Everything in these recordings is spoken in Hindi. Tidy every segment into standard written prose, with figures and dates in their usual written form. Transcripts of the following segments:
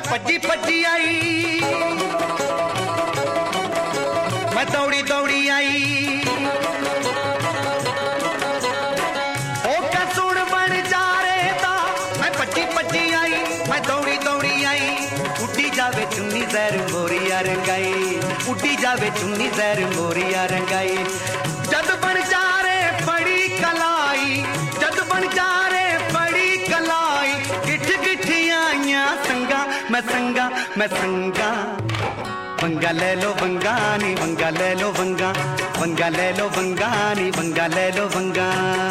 भज्जी भज्जी आई, मैं दौड़ी दौड़ी आई। ओ कसुण बन जा रे दा, मैं भज्जी भज्जी आई, मैं दौड़ी दौड़ी आई। उड्डी जावे चुन्नी जहर मोरिया रंगाई, उड्डी जावे चुन्नी जहर मोरिया रंगाई। जद बन जा रे बड़ी कलाई, जद बन जा रे बड़ी कलाई। गिठ गिठियां संगा मैं संगा मैं संगा। वंगा ले लो वंगा नी वंगा ले लो वंगा, वंगा ले लो वंगा नी वंगा ले लो वंगा।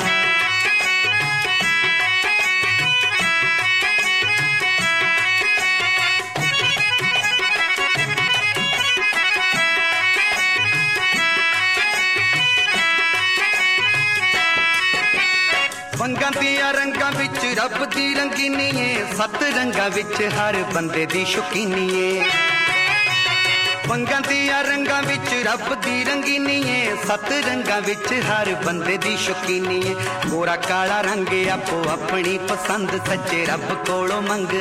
वंगा दिया रंगा विच रब दी रंगीनी है, सत रंगा विच हर बंदे दी शौकीनी है। वंगा दिया रंगा विच रब दी रंगीनी है, सत रंगा विच हर बंदे दी शौकीनी है। गोरा काला रंग आपो अपनी पसंद, सच्चे रब कोलों मंग।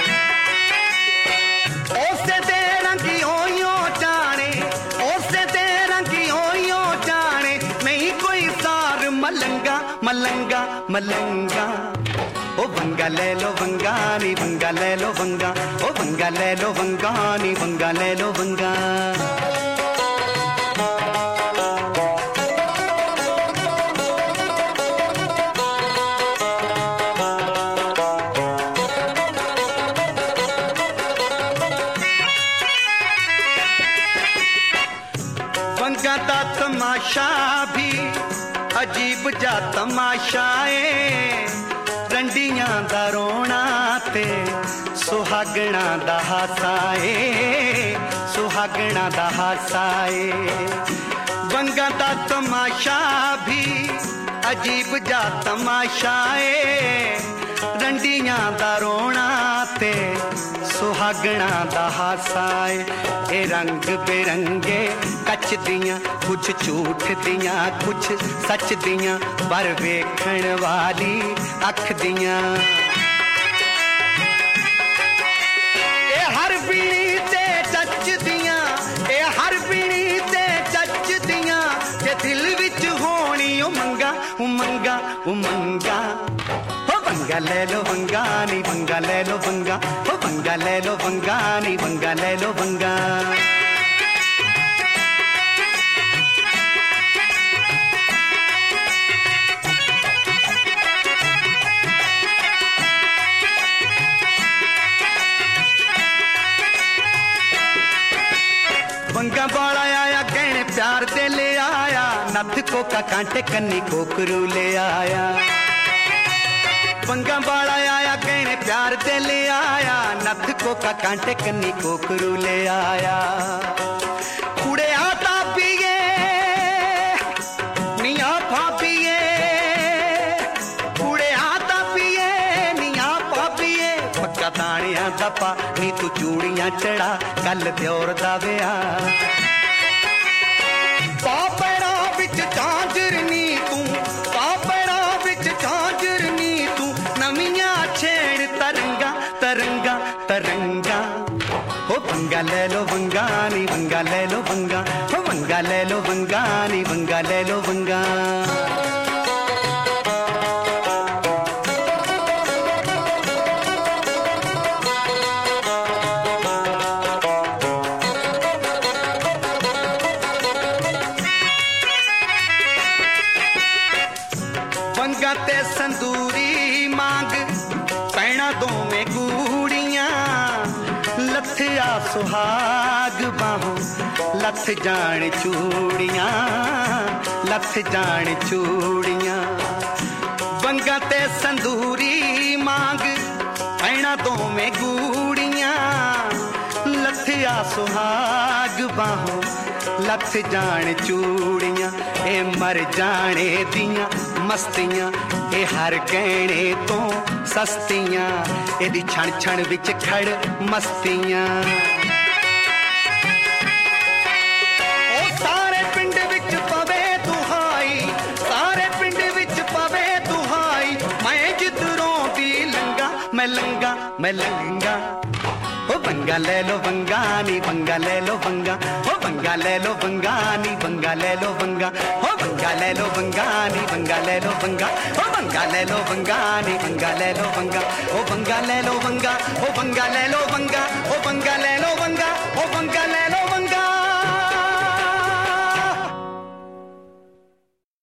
ओसे दे रंगी ओयो जाने, ओसे दे रंगी ओयो जाने। नहीं कोई सार मलंगा मलंगा मलंगा। ओ वंगा ले लो वंगा नी वंगा ले लो वंगा, ओ वंगा ले लो वंगा नी वंगा ले लो वंगा। वंगा दा तमाशा भी अजीब जा तमाशा है। रंडियां दा रोना ते सुहागना दा हासा है, सुहागना दा हासा है। वंगा दा तमाशा भी अजीब जा तमाशा है। रंडियां दा रोना ते सुहागना दा हासा है। ए रंग बिरंगे कच दियां, कुछ झूठ दियां कुछ सच दियां, पर वेखण वाली अख दियां। ए हर बीड़ी ते चच दियां, ए हर बीड़ी ते चच दियां। जे दिल विच होनी उमंगा उमंगा उमंगा। वंगा ले लो वंगा नी वंगा ले लो वंगा, ओ वंगा ले लो वंगा नी वंगा ले लो वंगा। वंगा बाला आया कहने प्यार दे ले आया, नथ कोका कांटे कन्नी कोकरू ले आया। वंगा बाला आया कहने प्यार दे ले आया, नथ कोका कांटे कन्नी कोकरू ले आया। कुड़े आता पिए निया भापिए, कुड़े आता पिए निया भापिए। पक्का दानिया दपा नी तू चूड़ियां चढ़ा, कल द्योर दा ब्याह। पापड़ा विच झांझरनी तू, पापड़ा विच झांझरनी तू। नमिया छेड़ तरंगा तरंगा तरंगा। हो वंगा ले लो वंगा नी वंगा ले लो वंगा, हो वंगा ले लो वंगा नी वंगा ले लो वंगा। वंगा ते संदूरी मांग पैना दो में गूड़ियां। लथया सुहाग बाहों लथ जान चूड़ियां, लथ जान चूड़ियां। वंगा ते संदूरी मांग पैना दो में गूड़ियां। लथया सुहाग बाहों लथ जान चूड़ियां। ए मर जाने दियां मस्तियां, ए हर गहने तो सस्तियां। एदी छण छण विच खड़ मस्तियां। ओ सारे पिंड विच पवे दुहाई, सारे पिंड विच पवे दुहाई। मैं जिधरों भी लंगा मैं लंगा मैं लंगा। ओ बंगा ले लो बंगा नी बंगा ले लो बंगा, ओ बंगा ले लो बंगा नी बंगा ले लो बंगा, ओ बंगा ले लो बंगा नी बंगा ले लो बंगा, ओ बंगा ले लो बंगा नी बंगा ले लो बंगा, ओ बंगा ले लो बंगा, ओ बंगा ले लो बंगा, ओ बंगा ले लो बंगा, ओ बंगा ले लो